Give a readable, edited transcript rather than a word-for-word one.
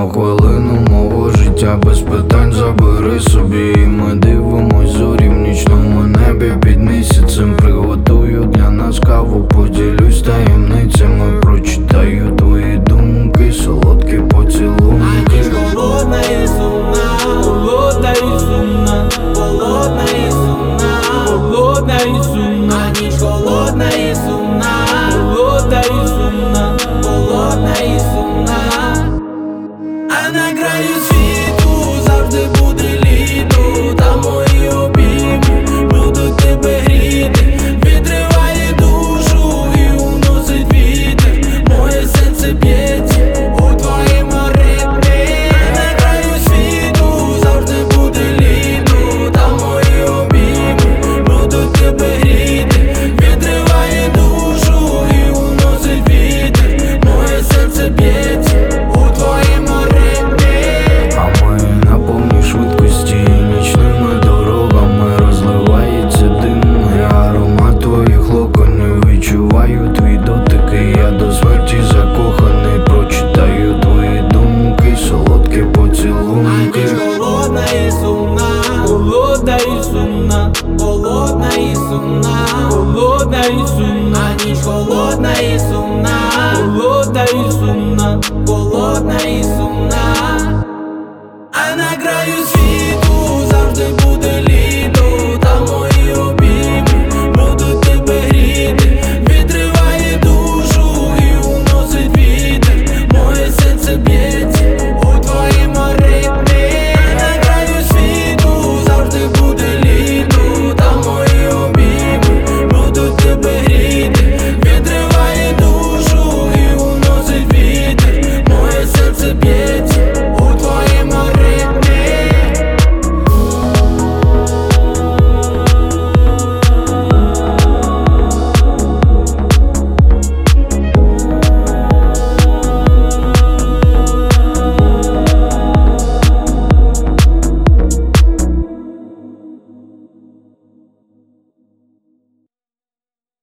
одну хвилину мого життя без питань забери собі. І ми дивимось зорі в нічному небі під місяцем. Приготую для нас каву, поділюсь таємницями. Прочитаю твої думки, солодкі поцілунки. Холодна і сумна, холодна і сумна, холодна і сумна, холодна і сумна, ніч холодна і сумна, холодна і сумна, холодна і сумна. А на краю світу завжди